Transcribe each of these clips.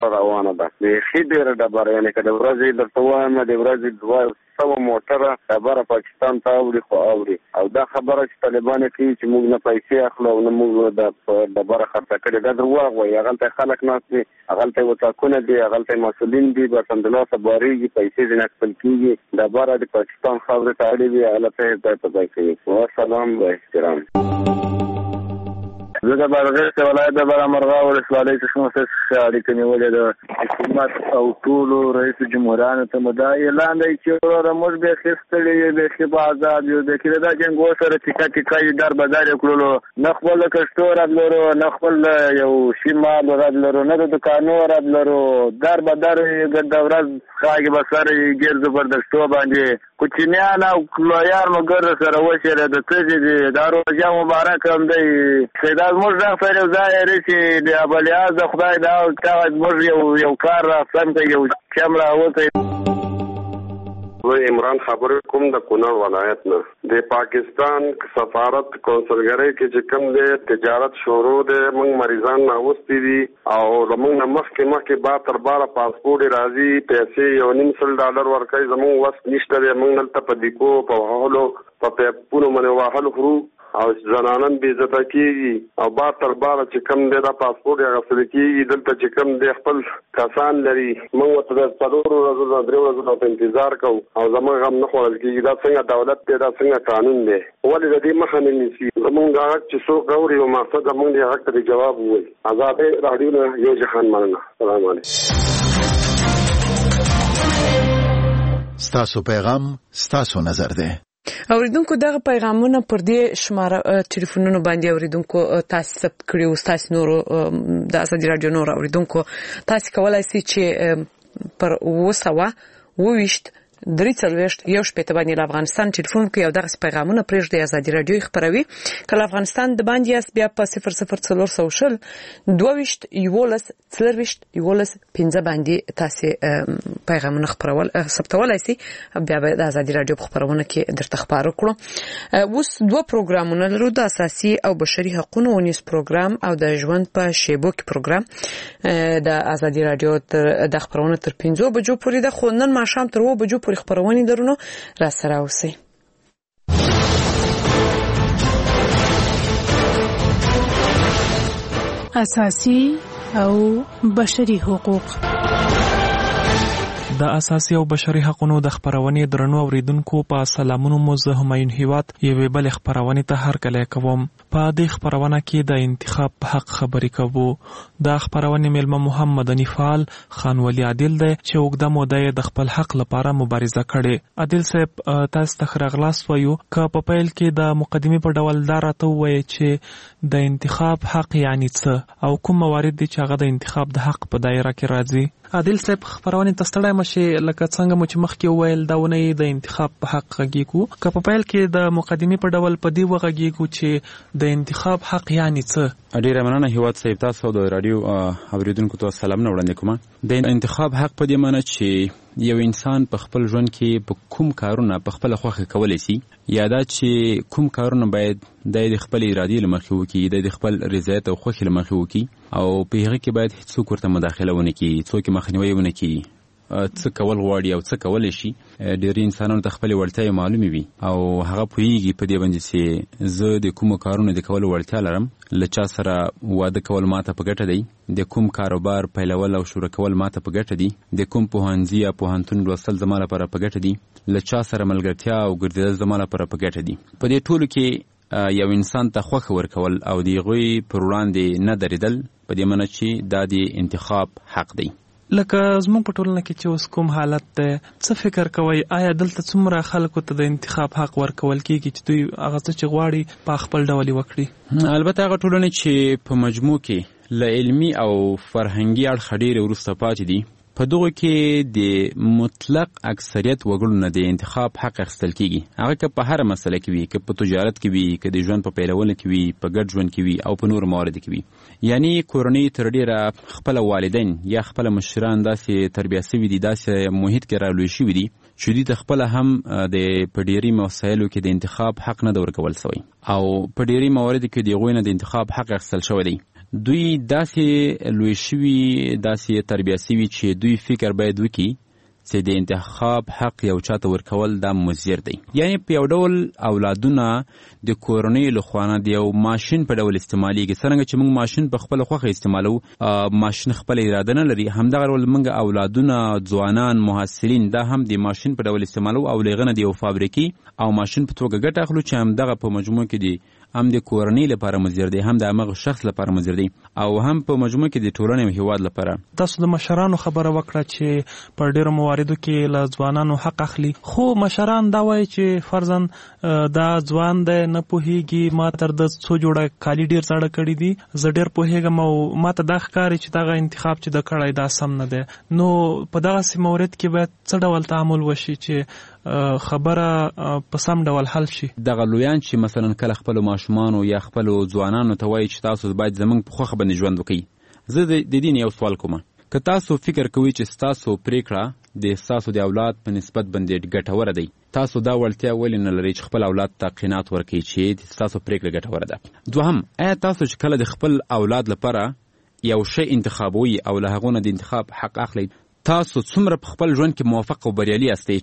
روانه ده. بیخي ډېره ډبره، یعنې که د ورځې درته وایم د ورځې 200 موټره ډبره پاکستان ته اوړي خو اوړي. او دا خبره چې طالبان کوي چې موږ نه پیسې اخلو او نه موږ د ډبره خرڅه کړې، دا دروغ وایي. هغلته خلک ناست دي، هغلته وطاقونه دي، هغلته مسؤلین دي، بس همدلاسه بارېږي، پیسې ځینې اخیستل کېږي. ډبره د پاکستان خاورې ته اړې وي، هغلته یې ځای په ځای کوي. والسلام و احترام. زه د بادغیس ولایت د برامرغه ولسوالۍ څخه څه اړیکه نیولې ده. حکومت او ټولو رئیس جمهورانو ته مو دا اعلان دی چې وروره موږ بیخي ستړي یو، بیخي به آزاد یو، بیخي د دا جنګ سره ټیکه ټیکه یې در بدر یې کړلو، نه خپل کشتو رد لرو، نه خپل یو شي مال رد لرو، نه د دوکانو رد لرو، در بدر یې ګرده ورځ خاګې به سره یې ګرځو پر دشتو باندې. کوچنیان او لویان مو ګرده سره وشېره د تجې دي. دا روژه مبارک هم دی. موږ دا سره یو ځای لري چې د ابلیاز د خدای دا موږ یو کار راستن کوي، یو چم راوتی. زه عمران خبرې کوم د کونړ ولایت نه. د پاکستان سفارت کونسلګرۍ کې چې کوم دی تجارت شروع دی، موږ مریضان ناوستي دي او زموږ نه مخکې بار تر باره پاسپورټ راځي، پیسې $1.5 ورکوي، زموږ وس نشته دی. موږ دلته په دیکو په وهلو په پیپونو باندې وهلو خورو او زنانن بې عزته کېږي او بار تر باره چې کوم دی دا پاسپورټ یې اخیستل کېږي. دلته چې کوم دی خپل کسان لري، موږ ورته د 4 ورځو نه 3 ورځو ته انتظار کوو او زموږ غم نه خوړل کېږي. دا څنګه دولت دی؟ دا څنګه قانون دی؟ ولې د دې مخه نه نیسي؟ زموږ دا غږ چې څوک اوري او مقصد زموږ د غږ ته جواب ووایي. ازادۍ راډیو نه یو جهان مننه. سلام علیکم. ستاسو پیغام ستاسو نظر دی. اوریدونکو دغه پیغامونه پر دې شماره ټلیفونونو باندې اوریدونکو تاسو ثبت کړیو. تاسو نور د ازادي رادیو نور اوریدونکو تاسو کولای شئ چې پر 222 340 یو شپږ باندې د افغانستان ټلیفون کې یو دغه پیغامونه پرېږدي. ازادي رادیو خبروي کله افغانستان د باندې اس بیا په 00400 22 11 40 15 باندې تاسو پیغامونه خبرول ثبتولای شئ. بیا د ازادي رادیو په خبرونه کې درته خبرو کړو. اوس دوه پروګرامونه لرو، د اساسي او بشري حقوقو ونیس پروګرام او د ژوند په شیبو کې پروګرام. د ازادي رادیو د خبرونه تر 5 بجو پورې د خو نن ماښام تر 2 بجو خبرونه درنو را سره اوسئ. اساسي او بشري حقوق. د اساسي او بشري حقوقو د خبرونې درنو اوریدونکو په سلامونو مو زه همایون هیواد یوې بل خبرونې ته هرکلی کوم. په دې خبرونه کې د انتخاب په حق خبرې کوو. د خبرونې مېلمه محمد انیفال خان ولی عادل دی چې اوږده موده د خپل حق لپاره مبارزه کړې. عادل صاحب تاسو ته راغلاست وایو که په پیل کې د مقدمې په ډول دا راته ووایي چې د انتخاب حق یعنی څه او کوم موارد دي چې هغه د انتخاب د حق په دایره کې راځي. عادل صاحب خبرونه تستړی مشه لکه څنګه مو چې مخکې وویل دا ونه د انتخاب په حق غږیږو که په پیل کې د مقدمې په ډول په دی وغږیږو چې د انتخاب حق یعنی څه. ډیره مننه هیواد صاحب، تاسو د رادیو اوریدونکو ته سلام وړاندې کوم. د انتخاب حق په دې معنی چې یو انسان په خپل ژوند کې په کوم کارونه په خپل خوښه کولی شي یا دا چې کوم کارونه باید د خپل ارادې له مخې وکړي، د خپل رضایت او خوښۍ له مخې وکړي او په هغه کې باید هیڅوک ورته مداخله ونه کړي، څوک مخنیوی ونه کړي څه کول غواړي او څه کولی شي. ډېری انسانانو ته خپلې وړتیاوې معلومې وي او هغه پوهېږي په دې باندې چې زه د کومو کارونو د کولو وړتیا لرم، له چا سره واده کول ماته په ګټه دی، د کوم کاروبار پیلول او شروع کول ماته په ګټه دي، د کوم پوهنځي یا پوهنتون لوستل زما لپاره په ګټه دي، له چا سره ملګرتیا او ګرځېدل زما لپاره په ګټه دي. په دې ټولو کې یو انسان ته خوښه ورکول او د هغوی پر وړاندې نه درېدل په دې معنی چې دا د انتخاب حق دی. لکه زموږ په ټولنه کې چې اوس کوم حالت دی، څه فکر کوئ آیا دلته څومره خلکو ته د انتخاب حق ورکول کېږي چې دوی هغه څه چې غواړي په خپل ډول یې وکړي؟ البته هغه ټولنې چې په مجموع کې له علمي او فرهنګي اړخه ډېرې وروسته پاتې دي، په دغو کې د مطلق اکثریت وګړو نه د انتخاب حق اخیستل کېږي. هغه که په هره مسله کې وي، که په تجارت کې وي، که د ژوند په پیلولو کې وي، په ګډ ژوند کې وي او په نورو مواردو کې وي. یعنی کورنۍ تر ډېره خپله والدین یا خپله مشران داسې تربیه سوي دي، داسې محیط کې رالوی شوي دي چې دوی ته خپله هم د په ډېري مسایلو کې د انتخاب حق نه ده ورکول سوی او په ډېري مواردو کې د هغوی نه د انتخاب حق اخیستل شوی دی. دوی داسې لوی شوي داسې تربیه شوي چې دوی فکر باید وکړي چې د انتخاب حق یو چاته ورکول دا مضر دی. یعنی په یو ډول اولادونه د کورنۍ له خوا نه د یو ماشین په ډول استعمالیږي. څرنګه چې موږ ماشین په خپله خوښه استعمالوو، ماشین خپله اراده نه لري، همدغه ډول موږ اولادونه، ځوانان، محصلین دا هم د ماشین په ډول استعمالوو او له هغه نه د یو فابریکې او ماشین په توګه ګټه اخلو چې همدغه په مجموع کې دی هم د کورنۍ لپاره مضر دی، هم د هغه شخص لپاره مضر دی او هم په مجموع کې د ټولنې او هیواد لپاره. تاسو د مشرانو خبره وکړه چې په ډیرو مواردو کې له ځوانانو حق اخلي، خو مشران دا وایي چې فرضاً دا ځوان دی نه پوهیږي، ما تر د څو جوړه کالي ډیر زاړه کړي دي، زه ډیر پوهیږم او ما ته دا ښکاري چې دغه انتخاب چې د کړی دا سم نه دی. نو په دغسې مورد کې باید څه ډول تعامل وشي چې خبره په سم ډول حل شي؟ دغه لویان چې مثلا کله خپلو ماشومانو یا خپلو ځوانانو ته وایي چې تاسو باید زموږ په خوښه باندې ژوند وکړئ، زه د دې نه یو سوال کوم. که تاسو فکر کوئ چې ستاسو پریکړه د ستاسو د اولاد په نسبت باندې ګټوره دی، تاسو دا وړتیا ولې نه لرئ چې خپل اولاد ته قناعت ورکړئ چې ستاسو پریکړه ګټوره ده؟ دوهم، آیا تاسو چې کله د خپل اولاد لپاره یو شی انتخابوي او له هغو نه د انتخاب حق اخلئ، تاسو څومره په خپل ژوند کې موفق او بریالي یاستئ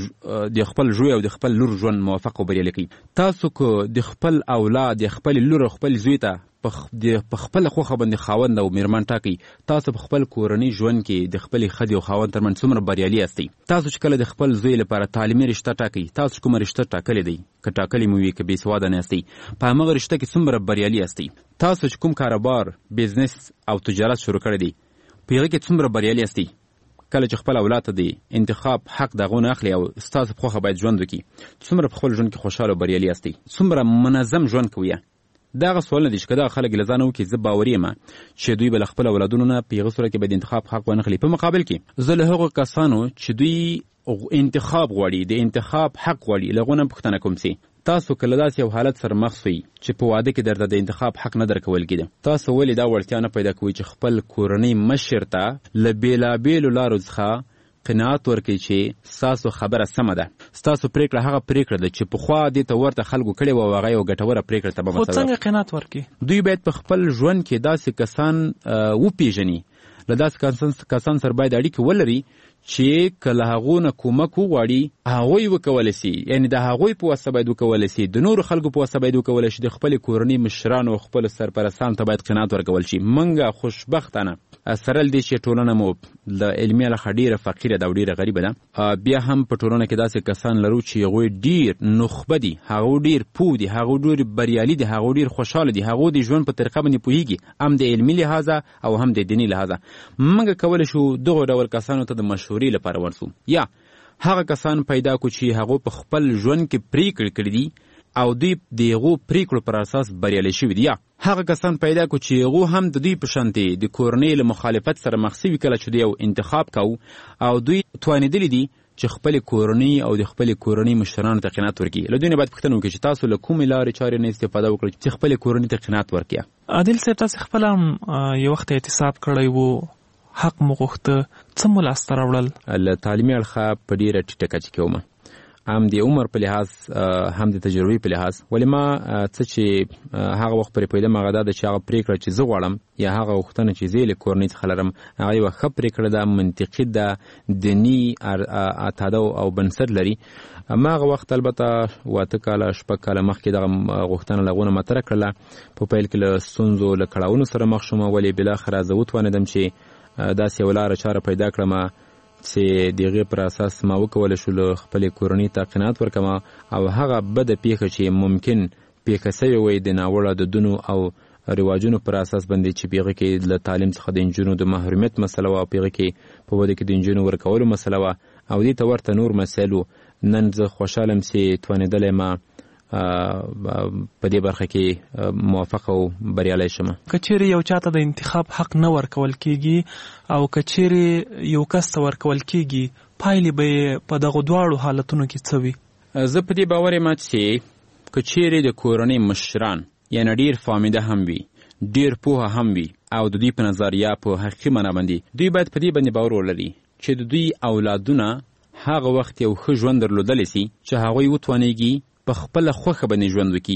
چې د خپل زوی او د خپل لور ژوند موفق او بریالي کړئ؟ تاسو که د خپل اولاد، د خپل لور او خپل زوی ته په خپل خوښه باندې خاوند او میرمن ټاکئ، تاسو په خپل کورنۍ ژوند کې د خپلې ښځې او خاوند ترمنځ څومره بریالي یاستئ؟ تاسو چې کله د خپل زوی لپاره تعلیمي رشته ټاکئ، تاسو کومه رشته ټاکلې دی، که ټاکلې مو وي که بې سواده نه یاستئ، په همغه رشته کې څومره بریالي یاستئ؟ تاسو چې کوم کاروبار، بزنس او تجارت شروع کړی دی، په هغه کې څومره بریالي یاستئ؟ کله چې خپل اولاد ته د انتخاب حق د هغو نه اخلي او ستاسو په خوښه باید ژوند وکړي، څومره په خپل ژوند کې خوشحاله او بریالي یاستئ؟ څومره منظم ژوند کوئ؟ دغه سوالونه دي چې که دغه خلک له ځانه وکړي، زه باوري یم چې دوی به له خپل اولادونو نه په هغه صورت کې به د انتخاب حق ونه اخلي. په مقابل کې زه له هغو کسانو چې دوی انتخاب غواړي، د انتخاب حق غواړي، له هغو نه پوښتنه کوم چې تاسو کله داسې یو حالت سره مخ سوئ چې په واده کې درته د انتخاب حق نه درکول کېده، تاسو ولې دا وړتیا نه پیدا کوئ چې خپل کورنۍ مشر ته له بېلابېلو لارو څخه قناعت ورکړي چې ستاسو خبره سمه ده، ستاسو پریکړه هغه پریکړه ده چې پخوا دې ته ورته خلکو کړې وه او هغه یو ګټوره پریکړه ته به خو څنګه قناعت ورکړي؟ دوی باید په خپل ژوند کې داسې کسان وپېژني، له داسې کسان سره باید اړیکې ولري چې که له هغو نه کومک وغواړي هغوی وکولی سي، یعنې د هغوی په واسطه باید وکولی سي، د نورو خلکو په واسطه باید وکولی شي، د خپلې کورنۍ مشرانو او خپلو سرپرستانو ته باید قناعت ورکول شي. موږ خوشبختانه سره له دې چې ټولنه مو د علمي څخه ډېره فقیره ده او ډېره غریبه ده، بیا هم په ټولنه کې داسې کسان لرو چې هغوی ډېر نخبه دي، هغوی ډېر پوه دي، هغوی ډېر بریالي دي، هغوی ډېر خوشحاله دي، هغوی د ژوند په طریقه باندې پوهېږي، هم د علمي لحاظه او هم د دیني لحاظه. موږ کولی شو دغو ډول کسانو ته د مشورې لپاره ورسو، یا هغه کسان پیدا کړو چې هغوی په خپل ژوند کې پریکړې کړي دي او دوی د هغو پریکړو پر اساس بریالي شوي دي، یا هغه کسان پیدا کړو چې هغو هم د دوی په شانتې د کورنۍ له مخالفت سره مخ سوي کله چې دوی یو انتخاب کوو او دوی توانېدلي دي چې خپلې کورنۍ او د خپلې کورنۍ مشرانو ته قناعت ورکړي. له دوی نه باید پوښتنه وکړي چې تاسو له کومې لارې چارې نه استفاده وکړئ چې خپلې کورنۍ ته قناعت ورکړي. عادل صاحب، تاسې خپله هم یو وخت احتساب کړی و، حق مو غوښته، څه مو لاسته راوړل؟ له تعلیمي اړخه په ډېره ټیټه کچه کې وم، هم د عمر په لحاظ هم د تجربې په لحاظ، ولې ما څه چې هغه وخت پرې پوهېدم هغه دا ده چې هغه پرېکړه چې زه غواړم یا هغه غوښتنه چې زه یې له کورنۍ څخه لرم هغه یوه ښه پرېکړه ده، منطقي ده، دیني اعتاده او بنسټ لري. ما هغه وخت البته 8 کاله 6 کاله مخکې دغه غوښتنه له هغو نه مطرح کړله، په پیل کې له ستونزو له کړاوونو سره مخ شوم، ولې بالاخره زه وتوانېدم چې داسې یوه لاره چاره پیدا کړم چې د هغې پر اساس ما وکولی شو له خپلې کورنۍ ته قناعت ورکړم او هغه بده پیښه چې ممکن پیښه سوې وی د ناوړه دودونو او رواجونو پر اساس باندې چې په هغې کې له تعلیم څخه د نجونو د محرومیت مسله وه او په هغې کې په واده کې د نجونو ورکولو مسله وه او دې ته ورته نور مسایل وو. نن زه خوشحاله یم چې توانېدلی ما په دې برخه کې موفق او بریالی شم. که چیرې یو چاته د انتخاب حق نه ورکول کېږي او که چیرې یو کس ته ورکول کېږي، پایلې به یې په دغو دواړو حالتونو کې څه وي؟ زه په دې باور یم چې که چیرې د کورنۍ مشران یعنې ډېر فامیده هم وي، ډېر پوهه هم وي او د دوی په نظریه په حقیقي معنا باندې دوی باید په دې باندې باور ولري چې د دوی اولادونه هغه وخت یو ښه ژوند درلودلی سي چې هغوی وتوانېږي په خپله خوښه باندې ژوند وکړي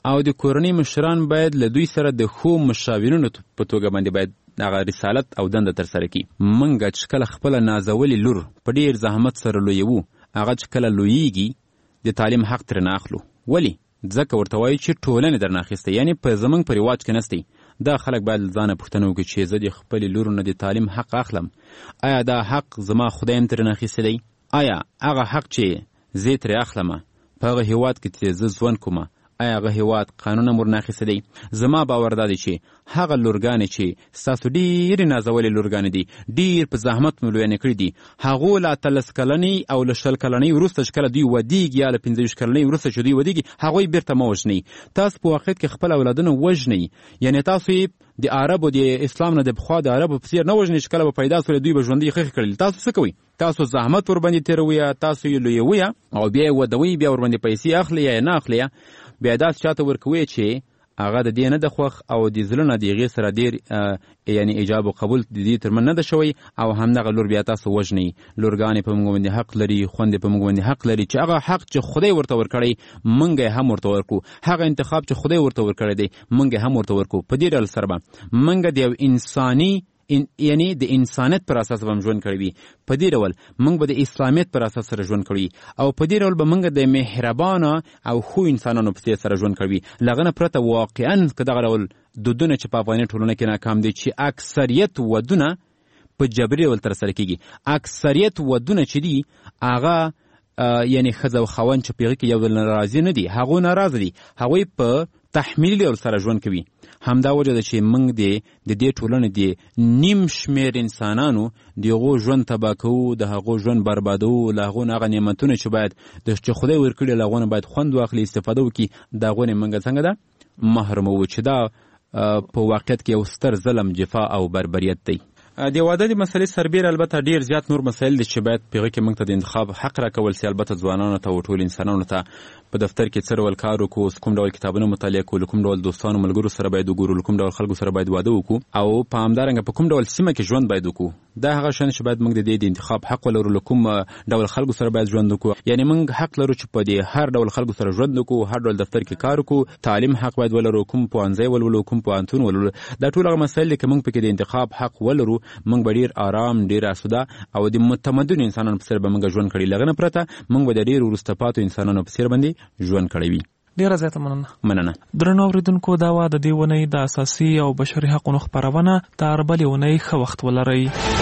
او د کورنۍ مشران باید له دوی سره د ښو مشاورینو په توګه باندې باید هغه رسالت او دنده ترسره کړي. موږ چې کله خپله نازولې لور په ډېر زحمت سره لویوو، هغه چې کله لویېږي د تعلیم حق ترې نه اخلو. ولې؟ ځکه ورته وایو چې ټولنې درنه اخیستی، یعنې په زموږ په رواج کې نستی. دا خلک باید له ځانه پوښتنه وکړي چې زه د خپلې لور نه د تعلیم حق اخلم، آیا دا حق زما خدای هم ترې نه اخیستی دی؟ آیا هغه حق چې زه ترې اخلمه په هغه هېواد کې چې زه ژوند کومه، آیا هغه هېواد قانون هم ورنه اخیستی دی؟ زما باور دا دی چې هغه لورګانې چې ستاسو ډېرې نازولې لورګانې دي، ډېر په زحمت مو لویانې کړي دي، هغو له 13 کلنۍ او له 20 کلنۍ وروسته چې کله دوی ودیږي یا له 15 کلنۍ وروسته چې دوی ودیږي، هغوی بیرته مه وژنئ. تاسو په واقعیت کې خپل اولادونه وژنئ، یعنې تاسو یې د عربو د اسلام نه د پخوا د عربو په څېر نه وژنئ چې کله به پیدا سول دوی به ژوندۍ خښې کړل. تاسو څه کوئ؟ تاسو زحمت ورباندې تېروئ، تاسو یې لویوئ او بیا یې ودوئ، بیا ورباندې پیسې اخلئ یا نه اخلئ، بیا داسې چاته ورکوئ چې هغه د دې نه د خوښ او د زړه نه د هغې سره ډېر یعنې ایجاب و قبول د دې تر منځ نه ده شوی، او همدغه لور بیا تاسو وژنئ. لورګانې په موږ باندې حق لري، خویندې په موږ باندې حق لري چې هغه حق چې خدای ورته ورکړی موږ یې هم ورته ورکړو، هغه انتخاب چې خدای ورته ورکړی دی موږ یې هم ورته ورکړو. په دې ډول سره به موږ د یو انساني یعنی د انسانیت پر اساس به ژوند کړی وي. په دې ډول موږ به د اسلامیت پر اساس سره ژوند کړی او په دې ډول به موږ د مهربانه او ښو انسانانو په څېر سره ژوند کړی. له هغه نه پرته واقعا که دغه ډول دودونه چې په افغاني ټولنه کې ناکام دي، چې اکثریت ودونه په جبري ډول ترسره کېږي، اکثریت ودونه چې دي هغه یعنې ښځه او خاوند چې په هغې کې یو ډول ناراضي نه دي، هغوی ناراضه دي، هغوی په تحمیلي ډول سره ژوند کوي. همدا وجه ده چې موږ د دې ټولنې د نیم شمېر انسانانو د هغو ژوند تباه کوو، د هغو ژوند بربادوو، له هغو نه هغه نعمتونه چې باید چې خدای ورکړي له هغو نه باید خوند واخلي، استفاده وکړي، د هغو نه موږ څنګه ده محروموو، چې دا په واقعیت کې یو ستر ظلم، جفا او بربریت دی. د واده د مسلې سربیره البته ډیر زیات نور مسایل دي چې باید په هغې کې موږ ته د انتخاب حق راکول سي. البته ځوانانو ته او ټولو انسانانو ته په دفتر کې څه ډول کار وکړو، کوم ډول کتابونه مطالعه کړو، له کوم ډول دوستانو ملګرو سره باید وګورو، له کوم ډول خلکو سره باید واده وکړو، او په همدارنګه په کوم ډول سیمه کې ژوند باید وکړو. دا هغه شیان چې باید موږ د دې د انتخاب حق ولرو، له کوم ډول خلکو سره باید ژوند وکړو. یعنې موږ حق لرو چې په دې هر ډول خلکو سره ژوند وکړو، هر ډول دفتر کې کار وکړو، تعلیم حق باید ولرو، کوم پوهنځی ولولو، کوم پوهنتون ولولو. دا ټول هغه مسایل دي که موږ پکې د انتخاب حق ولرو، موږ به ډېر آرام، ډېر آسوده او د متمدن انسانانو په څېر به موږ ژوند کړي. له هغه نه پرته موږ به د ډېرو وروسته پاتو انسانانو په څېر باندې ژوند کړی وي. ډیره زیاته مننه. درنو اورېدونکو، دا وه د دې اونۍ د اساسي او بشري حقونو خپرونه. تر بلې اونۍ ښه وخت ولرئ.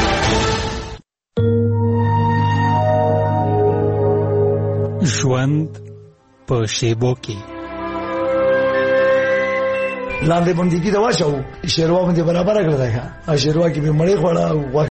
ژوند په شیبو کې لاندې باندې کې دا واچو شیروا باندې برابر کړل دا شیروا کې به مړی خوړه